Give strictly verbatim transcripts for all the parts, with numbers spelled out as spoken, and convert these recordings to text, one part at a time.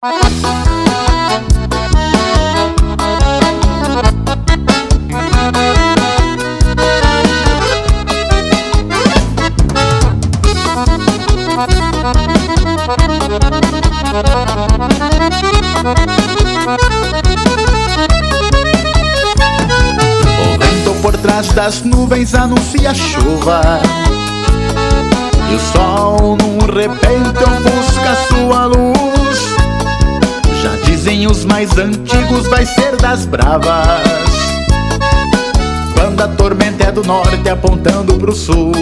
O vento por trás das nuvens anuncia chuva, e o sol num repente ofusca sua luz. Já dizem os mais antigos, vai ser das bravas, quando a tormenta é do norte apontando pro sul.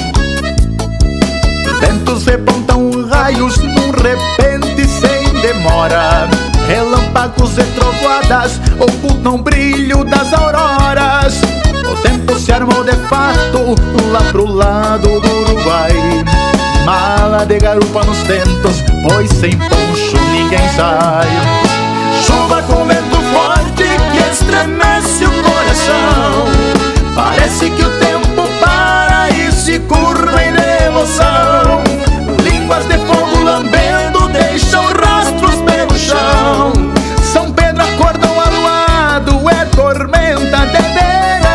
Ventos repontam raios num repente sem demora, relâmpagos e trovoadas ocultam o brilho das auroras. O tempo se armou de fato lá pro lado do Uruguai, mala de garupa nos tentos, pois sem poncho ninguém sai. Chuva com vento forte que estremece o coração, parece que o tempo para e se curva em devoção. Línguas de fogo lambendo deixam rastros pelo chão. São Pedro acordam aluado, é tormenta de verão.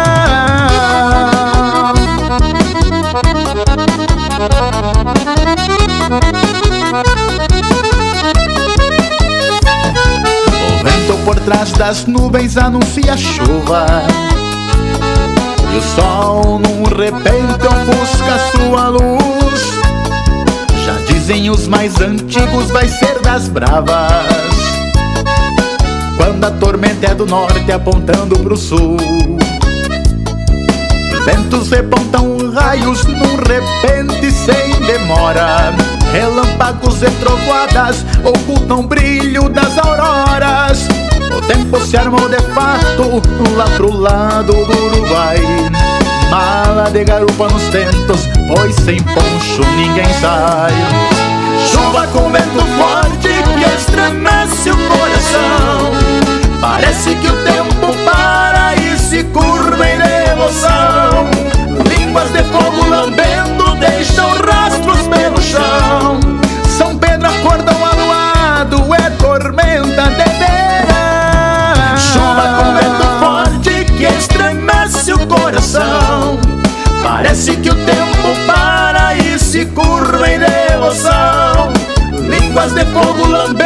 O vento por trás das nuvens anuncia chuva, e o sol num repente ofusca sua luz. Já dizem os mais antigos, vai ser das bravas, quando a tormenta é do norte apontando pro sul. Ventos repontam raios num repente sem demora, relâmpagos e trovoadas ocultam o brilho das auroras. O tempo se armou de fato lá pro lado do Uruguai, mala de garupa nos tentos, pois sem poncho ninguém sai. Chuva com vento forte que estremece o coração, parece que o tempo para e se curva em devoção. Línguas de fogo lambendo deixam rastros pelo chão. São Pedro acordam aluado, é tormenta de verão. Chuva com vento forte que estremece o coração, parece que o tempo para e se curva em devoção. Línguas de fogo lambendo